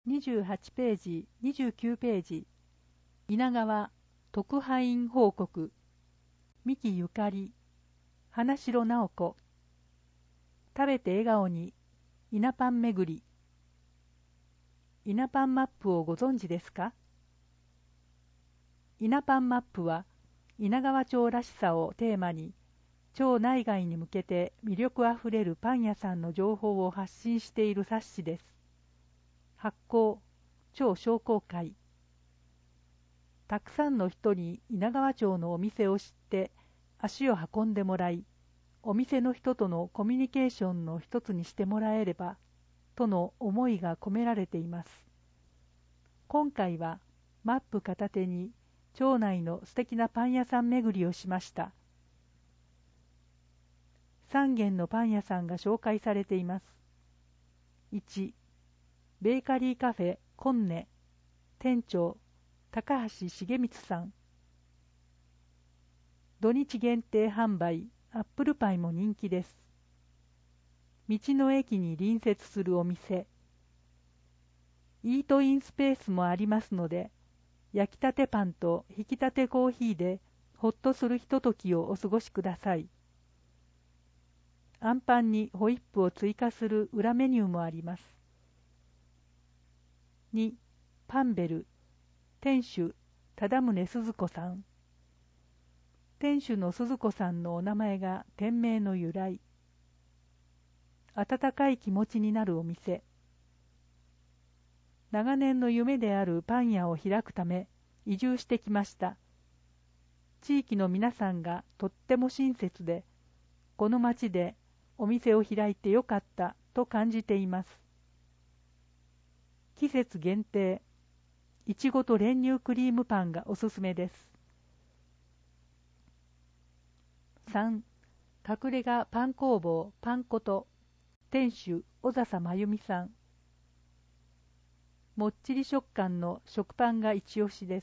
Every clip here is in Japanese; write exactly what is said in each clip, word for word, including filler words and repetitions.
にじゅうはちページ、にじゅうきゅうページ。稲川特派員報告。三木ゆかり、花城直子。食べて笑顔に、稲パン巡り。稲パンマップをご存知ですか？稲パンマップは、稲川町らしさをテーマに、町内外に向けて魅力あふれるパン屋さんの情報を発信している冊子です。発行、町商工会。たくさんの人に稲川町のお店を知って足を運んでもらい、お店の人とのコミュニケーションの一つにしてもらえれば、との思いが込められています。今回はマップ片手に町内の素敵なパン屋さん巡りをしました。さん軒のパン屋さんが紹介されています。いち、ベーカリーカフェコンネ、店長高橋重光さん。土日限定販売アップルパイも人気です。道の駅に隣接するお店。イートインスペースもありますので、焼きたてパンと引きたてコーヒーでほっとするひとときをお過ごしください。あんパンにホイップを追加する裏メニューもあります。に、パンベル、店主、忠宗鈴子さん。店主の鈴子さんのお名前が店名の由来。温かい気持ちになるお店。長年の夢であるパン屋を開くため移住してきました。地域の皆さんがとっても親切で、この町でお店を開いてよかったと感じています。季節限定、いちごと練乳クリームパンがおすすめです。さん、隠れ家パン工房パンこと、店主小笹真由美さん。もっちり食感の食パンが一押しです。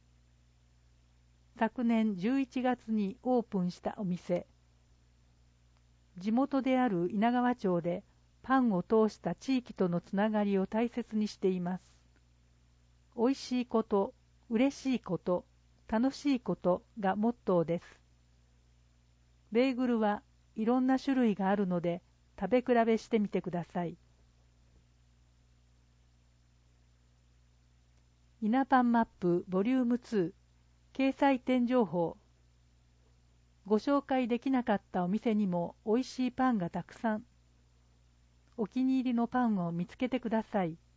昨年じゅういちがつにオープンしたお店。地元である稲川町でパンを通した地域とのつながりを大切にしています。おいしいこと、嬉しいこと、楽しいことがモットーです。ベーグルはいろんな種類があるので食べ比べしてみてください。稲パンマップボリュームツー、掲載店情報。ご紹介できなかったお店にもおいしいパンがたくさん。お気に入りのパンを見つけてください。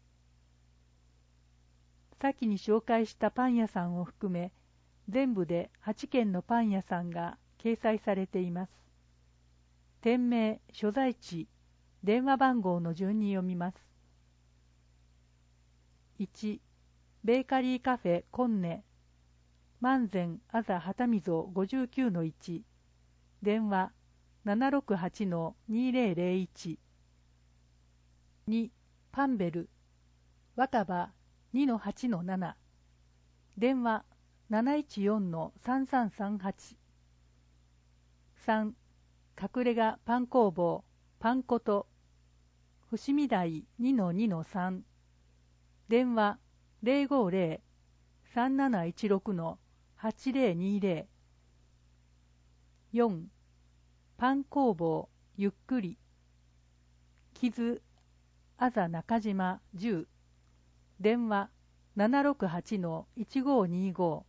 先に紹介したパン屋さんを含め、全部ではち軒のパン屋さんが掲載されています。店名、所在地、電話番号の順に読みます。いち、ベーカリーカフェコンネ、万善あざ旗溝 ごじゅうきゅうのいち、電話 ななろくはちのにーぜろぜろいち。に、パンベル、若葉 にのはちのなな、電話 なないちよんのさんさんさんはち。さん、隠れ家パン工房パンこと、伏見台 にのにのさん、電話 ぜろごぜろ さんなないちろくのはちぜろにぜろ。よん、パン工房ゆっくり、傷あざ中島じゅう、電話 ななろくはちのいちごにご。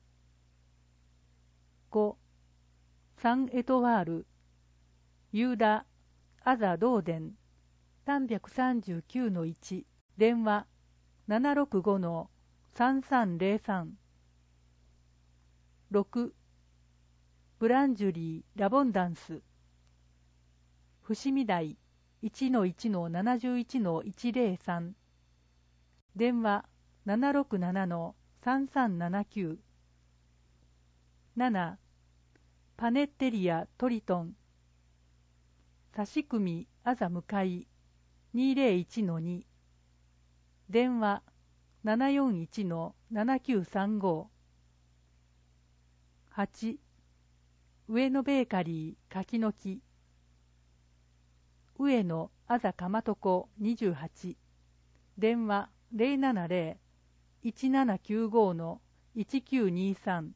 ご、サンエトワール、ユーダあざ道電さんさんきゅうのいち、電話 ななろくごのさんさんぜろさん。ろく、ブランジュリーラボンダンス、伏見台 いちのいちのななじゅういちのいちぜろさん、電話 ななろくななのさんさんななきゅう。なな、パネッテリアトリトン、差し組みあざ向かい にぜろいちのに、電話 ななよんいちのななきゅうさんご。はち、上野ベーカリー柿の木、上野あざかまとこにじゅうはち、電話ゼロななゼロ いちななきゅうご のいちきゅうにさん。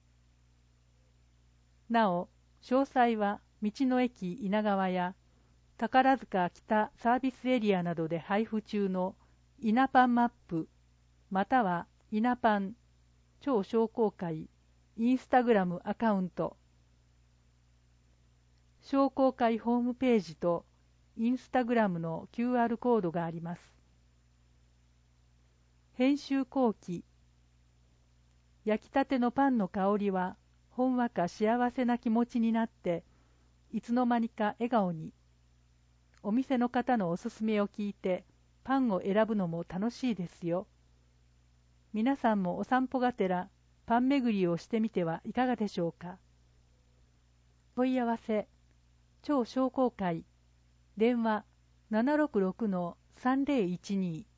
なお、詳細は道の駅稲川や宝塚北サービスエリアなどで配布中の稲パンマップまたは稲パン超商工会インスタグラムアカウント、商工会ホームページとインスタグラムの キューアール コードがあります。編集後期。焼きたてのパンの香りはほんわか幸せな気持ちになっていつの間にか笑顔に。お店の方のおすすめを聞いてパンを選ぶのも楽しいですよ。皆さんもお散歩がてらパン巡りをしてみてはいかがでしょうか。問い合わせ超商工会電話 ななろくろくのさんぜろいちに